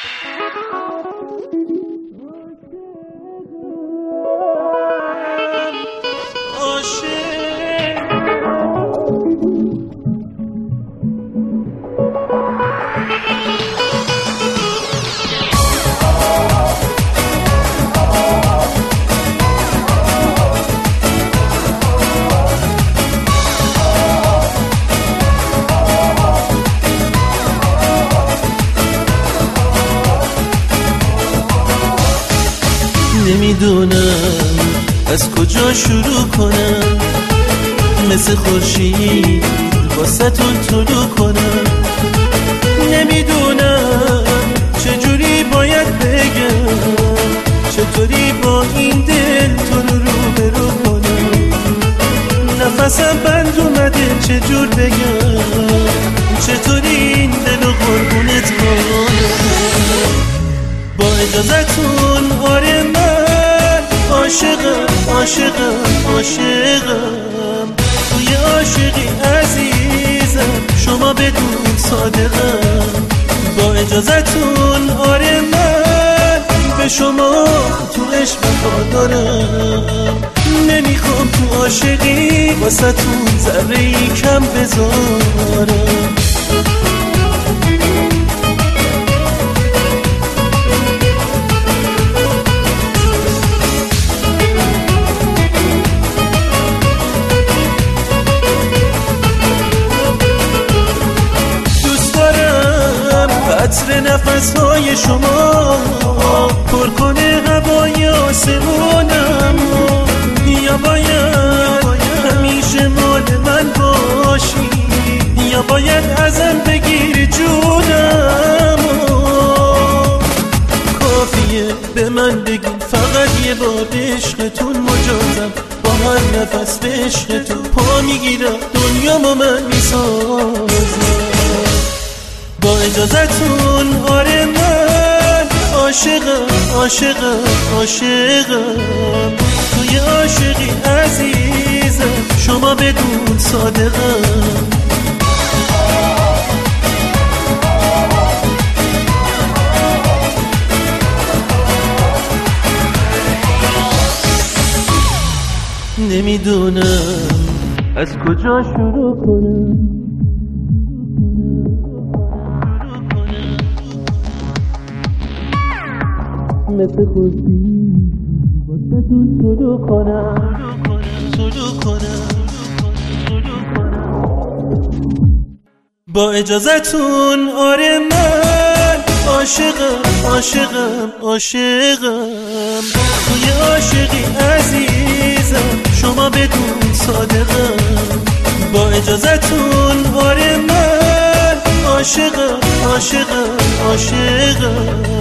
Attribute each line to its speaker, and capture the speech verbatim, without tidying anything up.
Speaker 1: نمیدونم از کجا شروع کنم، مثل خورشید واسه‌تون طلوع کنم. نمیدونم چجوری باید بگم، چطوری با این دل تو رو روبرو کنم. نفسم بند اومده چجور بگم، چطوری این دل و قربونت کنم. با اجازتون آره من عاشقم عاشقم عاشقم، توی عاشقی عزیزم شما بدون صادقم. با اجازتون آره من به شما تو عشق وفادارم. نمیخوام تو عاشقی واسه تون ذره‌ای کم بذارم. عطر نفس‌های شما پر کنه هوای آسمونم. یا باید همیشه مال من باشی، یا باید ازم بگیری جونم. کافیه به من بگین فقط یه بار عشقتون مجازم. با هر نفس به عشقتون پا میگیرم، دنیامو من میسازم. با اجازتون آره من عاشقم عاشقم عاشقم، توی عاشقی عزیزم شما بدون صادقم. نمیدونم از کجا شروع کنم، مثل خورشید واسه‌تون طلوع کنم طلوع کنم طلوع کنم. با اجازتون آره من عاشقم عاشقم عاشقم، توی عاشقی عزیزم شما بدون صادقم. با اجازتون آره من عاشقم عاشقم عاشقم،